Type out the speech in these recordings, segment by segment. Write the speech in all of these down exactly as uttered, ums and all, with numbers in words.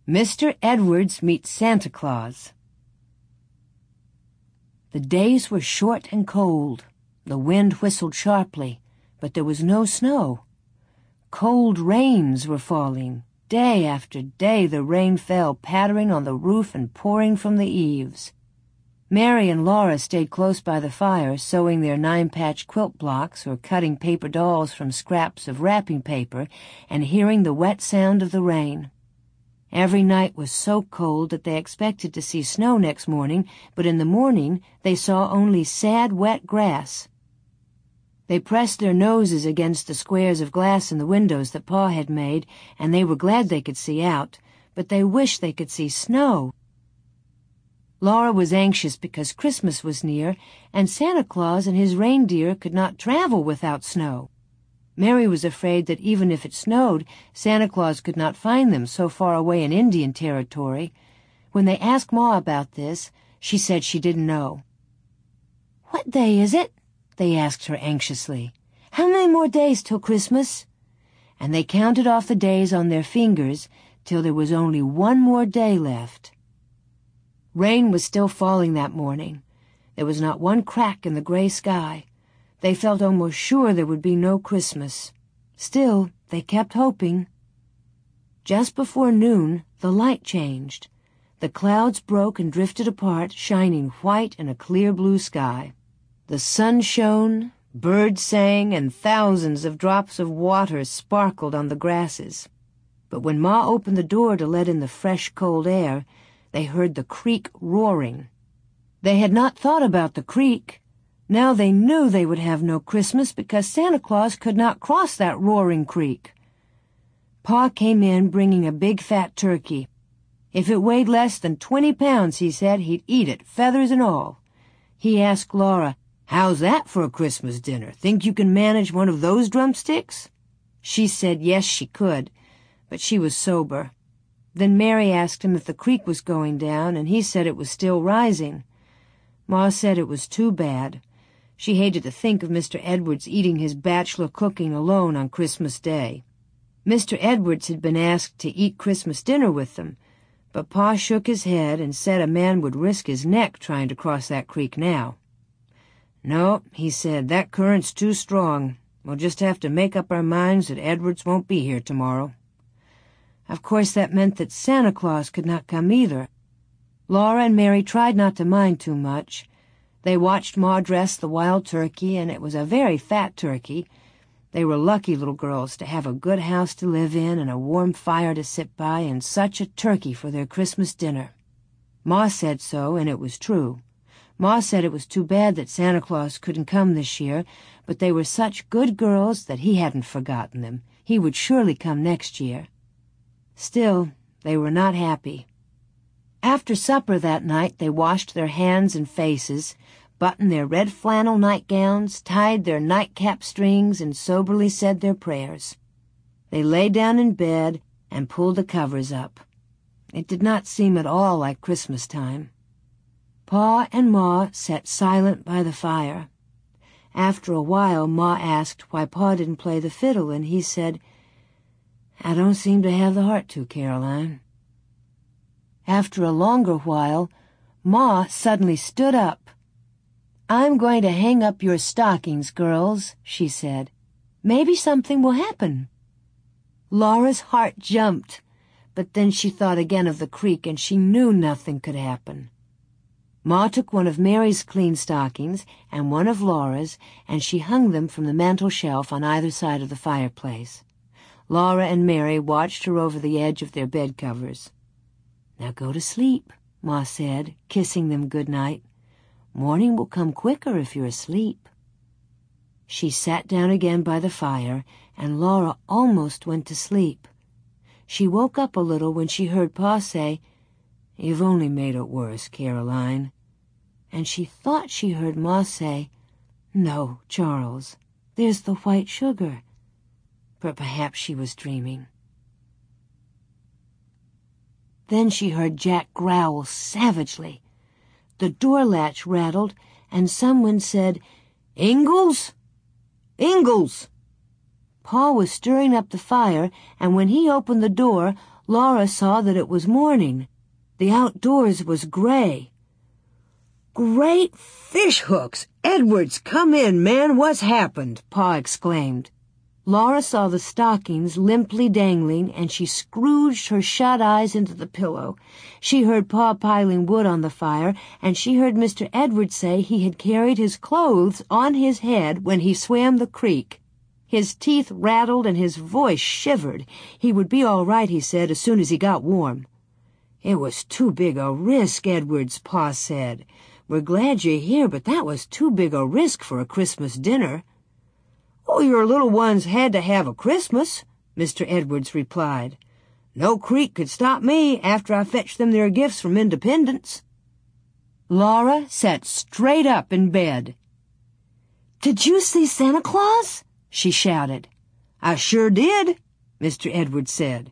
Mister Edwards Meets Santa Claus. The days were short and cold. The wind whistled sharply, but there was no snow. Cold rains were falling. Day after day the rain fell, pattering on the roof and pouring from the eaves. Mary and Laura stayed close by the fire, sewing their nine-patch quilt blocks or cutting paper dolls from scraps of wrapping paper and hearing the wet sound of the rain. Every night was so cold that they expected to see snow next morning, but in the morning they saw only sad, wet grass. They pressed their noses against the squares of glass in the windows that Pa had made, and they were glad they could see out, but they wished they could see snow. Laura was anxious because Christmas was near, and Santa Claus and his reindeer could not travel without snow. Mary was afraid that even if it snowed, Santa Claus could not find them so far away in Indian territory. When they asked Ma about this, she said she didn't know. "What day is it?" they asked her anxiously. "How many more days till Christmas?" And they counted off the days on their fingers till there was only one more day left. Rain was still falling that morning. There was not one crack in the gray sky. They felt almost sure there would be no Christmas. Still, they kept hoping. Just before noon, the light changed. The clouds broke and drifted apart, shining white in a clear blue sky. The sun shone, birds sang, and thousands of drops of water sparkled on the grasses. But when Ma opened the door to let in the fresh, cold air, they heard the creek roaring. They had not thought about the creek. Now they knew they would have no Christmas because Santa Claus could not cross that roaring creek. Pa came in bringing a big fat turkey. If it weighed less than twenty pounds, he said, he'd eat it, feathers and all. He asked Laura, "How's that for a Christmas dinner? Think you can manage one of those drumsticks?" She said yes, she could, but she was sober. Then Mary asked him if the creek was going down, and he said it was still rising. Ma said it was too bad. She hated to think of Mister Edwards eating his bachelor cooking alone on Christmas Day. Mister Edwards had been asked to eat Christmas dinner with them, but Pa shook his head and said a man would risk his neck trying to cross that creek now. "No," he said, "that current's too strong. We'll just have to make up our minds that Edwards won't be here tomorrow." Of course, that meant that Santa Claus could not come either. Laura and Mary tried not to mind too much. They watched Ma dress the wild turkey, and it was a very fat turkey. They were lucky little girls to have a good house to live in and a warm fire to sit by and such a turkey for their Christmas dinner. Ma said so, and it was true. Ma said it was too bad that Santa Claus couldn't come this year, but they were such good girls that he hadn't forgotten them. He would surely come next year. Still, they were not happy. After supper that night, they washed their hands and faces, buttoned their red flannel nightgowns, tied their nightcap strings, and soberly said their prayers. They lay down in bed and pulled the covers up. It did not seem at all like Christmas time. Pa and Ma sat silent by the fire. After a while, Ma asked why Pa didn't play the fiddle, and he said, "I don't seem to have the heart to, Caroline." After a longer while, Ma suddenly stood up. "I'm going to hang up your stockings, girls," she said. "Maybe something will happen." Laura's heart jumped, but then she thought again of the creek, and she knew nothing could happen. Ma took one of Mary's clean stockings and one of Laura's, and she hung them from the mantel shelf on either side of the fireplace. Laura and Mary watched her over the edge of their bed covers. "Now go to sleep," Ma said, kissing them good night. "Morning will come quicker if you're asleep." She sat down again by the fire, and Laura almost went to sleep. She woke up a little when she heard Pa say, "You've only made it worse, Caroline." And she thought she heard Ma say, "No, Charles, there's the white sugar." But perhaps she was dreaming. Then she heard Jack growl savagely. The door latch rattled, and someone said, "Ingalls? Ingalls!" Pa was stirring up the fire, and when he opened the door, Laura saw that it was morning. The outdoors was gray. "Great fish hooks! Edwards, come in, man, what's happened?" Pa exclaimed. Laura saw the stockings limply dangling, and she scrooged her shut eyes into the pillow. She heard Pa piling wood on the fire, and she heard Mister Edwards say he had carried his clothes on his head when he swam the creek. His teeth rattled and his voice shivered. He would be all right, he said, as soon as he got warm. "It was too big a risk, Edwards," Pa said. "We're glad you're here, but that was too big a risk for a Christmas dinner." "Oh, your little ones had to have a Christmas," Mister Edwards replied. "No creek could stop me after I fetched them their gifts from Independence." Laura sat straight up in bed. "Did you see Santa Claus?" she shouted. "I sure did," Mister Edwards said.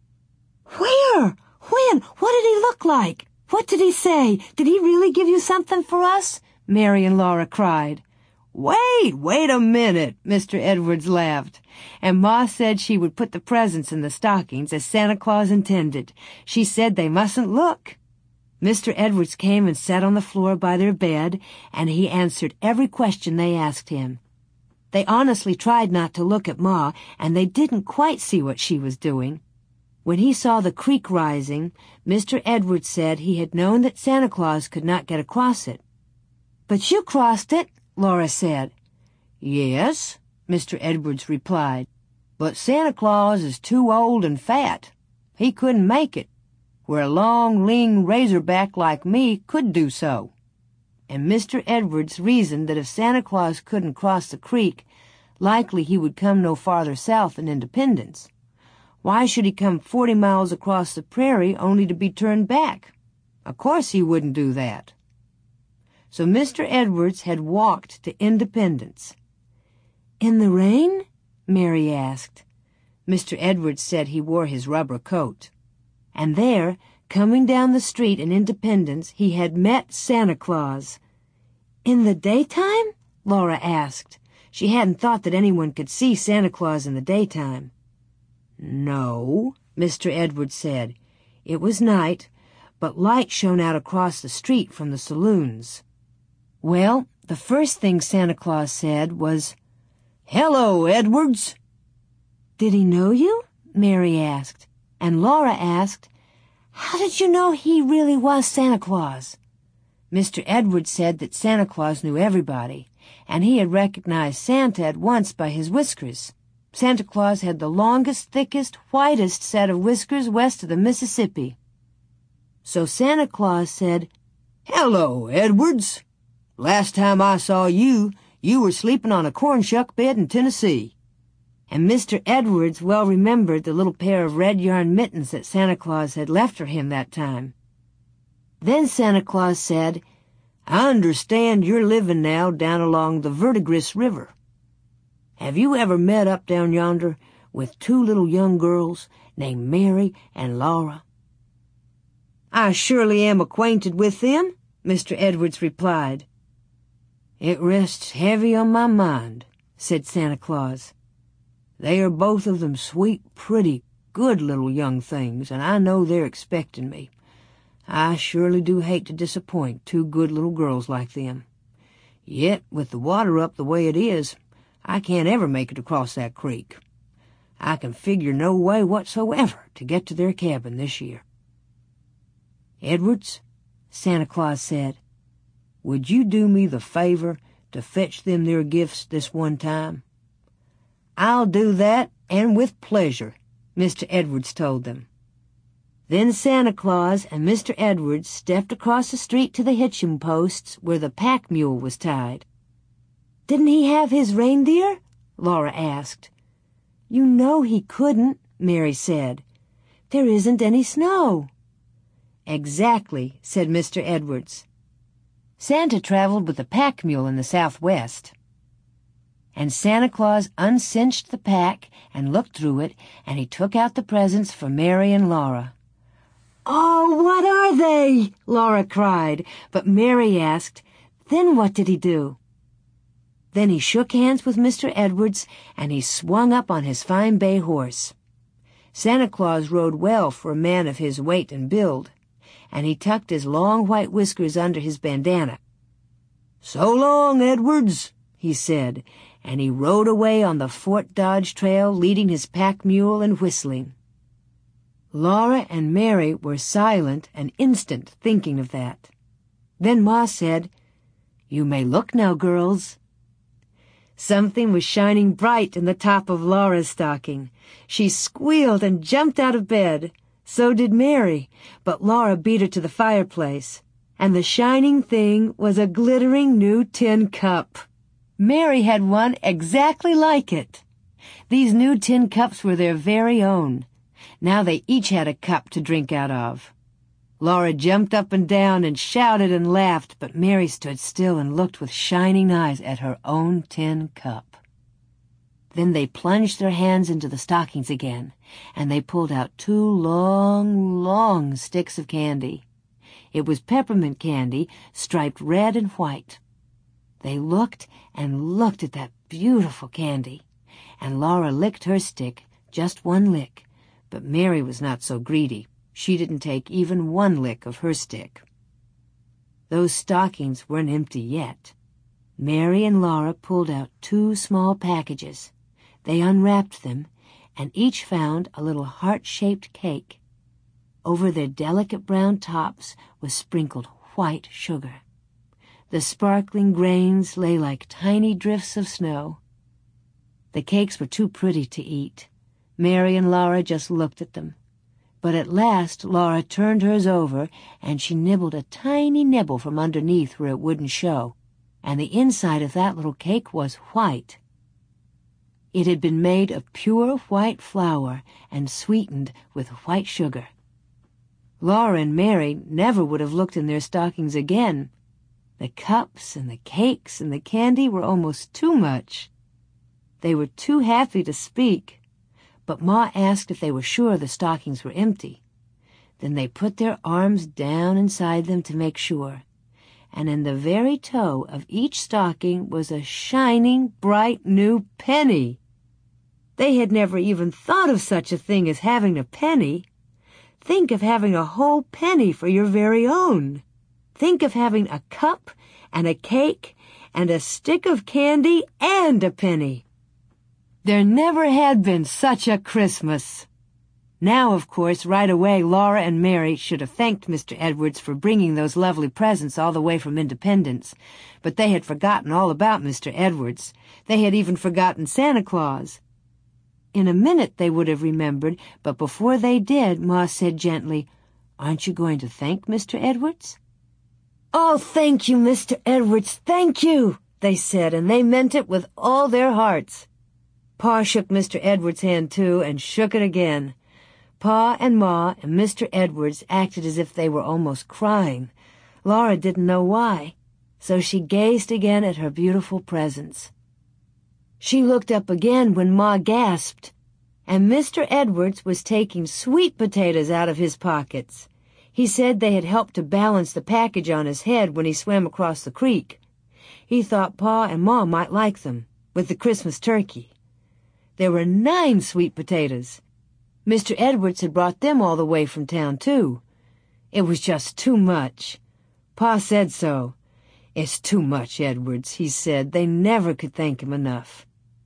"Where? When? What did he look like? What did he say? Did he really give you something for us?" Mary and Laura cried. "Wait, wait a minute," Mister Edwards laughed. And Ma said she would put the presents in the stockings as Santa Claus intended. She said they mustn't look. Mister Edwards came and sat on the floor by their bed, and he answered every question they asked him. They honestly tried not to look at Ma, and they didn't quite see what she was doing. When he saw the creek rising, Mister Edwards said he had known that Santa Claus could not get across it. "But you crossed it," Laura said. "Yes," Mister Edwards replied, "but Santa Claus is too old and fat. He couldn't make it, where a long, lean razorback like me could do so." And Mister Edwards reasoned that if Santa Claus couldn't cross the creek, likely he would come no farther south than Independence. Why should he come forty miles across the prairie only to be turned back? Of course he wouldn't do that. So Mister Edwards had walked to Independence. "In the rain?" Mary asked. Mister Edwards said he wore his rubber coat. And there, coming down the street in Independence, he had met Santa Claus. "In the daytime?" Laura asked. She hadn't thought that anyone could see Santa Claus in the daytime. "No," Mister Edwards said. "It was night, but light shone out across the street from the saloons." Well, the first thing Santa Claus said was, "Hello, Edwards." "Did he know you?" Mary asked. And Laura asked, "How did you know he really was Santa Claus?" Mister Edwards said that Santa Claus knew everybody, and he had recognized Santa at once by his whiskers. Santa Claus had the longest, thickest, whitest set of whiskers west of the Mississippi. So Santa Claus said, "Hello, Edwards. Last time I saw you, you were sleeping on a corn shuck bed in Tennessee." And Mister Edwards well remembered the little pair of red yarn mittens that Santa Claus had left for him that time. Then Santa Claus said, "I understand you're living now down along the Verdigris River. Have you ever met up down yonder with two little young girls named Mary and Laura?" "I surely am acquainted with them," Mister Edwards replied. "It rests heavy on my mind," said Santa Claus. "They are both of them sweet, pretty, good little young things, and I know they're expecting me. I surely do hate to disappoint two good little girls like them. Yet, with the water up the way it is, I can't ever make it across that creek. I can figure no way whatsoever to get to their cabin this year." "Edwards," Santa Claus said, "would you do me the favor to fetch them their gifts this one time?" "I'll do that, and with pleasure," Mister Edwards told them. Then Santa Claus and Mister Edwards stepped across the street to the hitching posts where the pack mule was tied. "Didn't he have his reindeer?" Laura asked. "You know he couldn't," Mary said. "There isn't any snow." "Exactly," said Mister Edwards. "Santa traveled with the pack mule in the Southwest." And Santa Claus uncinched the pack and looked through it, and he took out the presents for Mary and Laura. "Oh, what are they?" Laura cried, but Mary asked, "Then what did he do?" Then he shook hands with Mister Edwards, and he swung up on his fine bay horse. Santa Claus rode well for a man of his weight and build, and he tucked his long white whiskers under his bandana. "So long, Edwards," he said, and he rode away on the Fort Dodge trail, leading his pack mule and whistling. Laura and Mary were silent an instant, thinking of that. Then Ma said, "You may look now, girls." Something was shining bright in the top of Laura's stocking. She squealed and jumped out of bed. So did Mary, but Laura beat her to the fireplace, and the shining thing was a glittering new tin cup. Mary had one exactly like it. These new tin cups were their very own. Now they each had a cup to drink out of. Laura jumped up and down and shouted and laughed, but Mary stood still and looked with shining eyes at her own tin cup. Then they plunged their hands into the stockings again, and they pulled out two long, long sticks of candy. It was peppermint candy, striped red and white. They looked and looked at that beautiful candy, and Laura licked her stick, just one lick, but Mary was not so greedy. She didn't take even one lick of her stick. Those stockings weren't empty yet. Mary and Laura pulled out two small packages. They unwrapped them, and each found a little heart-shaped cake. Over their delicate brown tops was sprinkled white sugar. The sparkling grains lay like tiny drifts of snow. The cakes were too pretty to eat. Mary and Laura just looked at them. But at last Laura turned hers over, and she nibbled a tiny nibble from underneath where it wouldn't show, and the inside of that little cake was white. It had been made of pure white flour and sweetened with white sugar. Laura and Mary never would have looked in their stockings again. The cups and the cakes and the candy were almost too much. They were too happy to speak. But Ma asked if they were sure the stockings were empty. Then they put their arms down inside them to make sure, and in the very toe of each stocking was a shining, bright new penny. They had never even thought of such a thing as having a penny. Think of having a whole penny for your very own. Think of having a cup and a cake and a stick of candy and a penny. There never had been such a Christmas. Now, of course, right away, Laura and Mary should have thanked Mister Edwards for bringing those lovely presents all the way from Independence. But they had forgotten all about Mister Edwards. They had even forgotten Santa Claus. In a minute they would have remembered, but before they did, Ma said gently, "Aren't you going to thank Mister Edwards?" "Oh, thank you, Mister Edwards, thank you," they said, and they meant it with all their hearts. Pa shook Mister Edwards' hand, too, and shook it again. Pa and Ma and Mister Edwards acted as if they were almost crying. Laura didn't know why, so she gazed again at her beautiful presents. She looked up again when Ma gasped, and Mister Edwards was taking sweet potatoes out of his pockets. He said they had helped to balance the package on his head when he swam across the creek. He thought Pa and Ma might like them, with the Christmas turkey. There were nine sweet potatoes. Mister Edwards had brought them all the way from town, too. It was just too much. Pa said so. "It's too much, Edwards," he said. They never could thank him enough.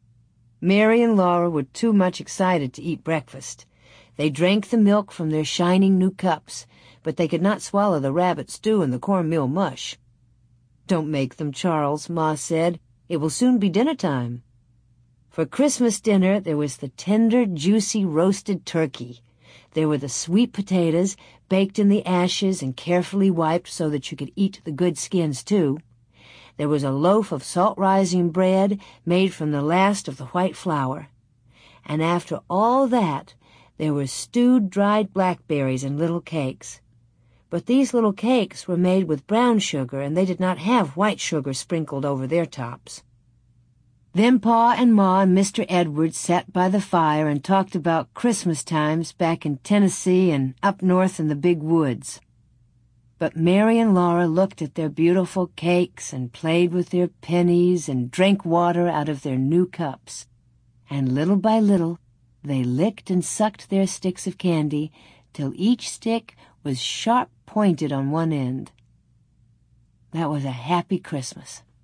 Mary and Laura were too much excited to eat breakfast. They drank the milk from their shining new cups, but they could not swallow the rabbit stew and the cornmeal mush. "Don't make them, Charles," Ma said. "It will soon be dinner time." For Christmas dinner, there was the tender, juicy roasted turkey. There were the sweet potatoes, baked in the ashes and carefully wiped so that you could eat the good skins, too. There was a loaf of salt-rising bread made from the last of the white flour. And after all that, there were stewed dried blackberries and little cakes. But these little cakes were made with brown sugar, and they did not have white sugar sprinkled over their tops. Then Pa and Ma and Mister Edwards sat by the fire and talked about Christmas times back in Tennessee and up north in the big woods. But Mary and Laura looked at their beautiful cakes and played with their pennies and drank water out of their new cups. And little by little, They licked and sucked their sticks of candy till each stick was sharp-pointed on one end. That was a happy Christmas.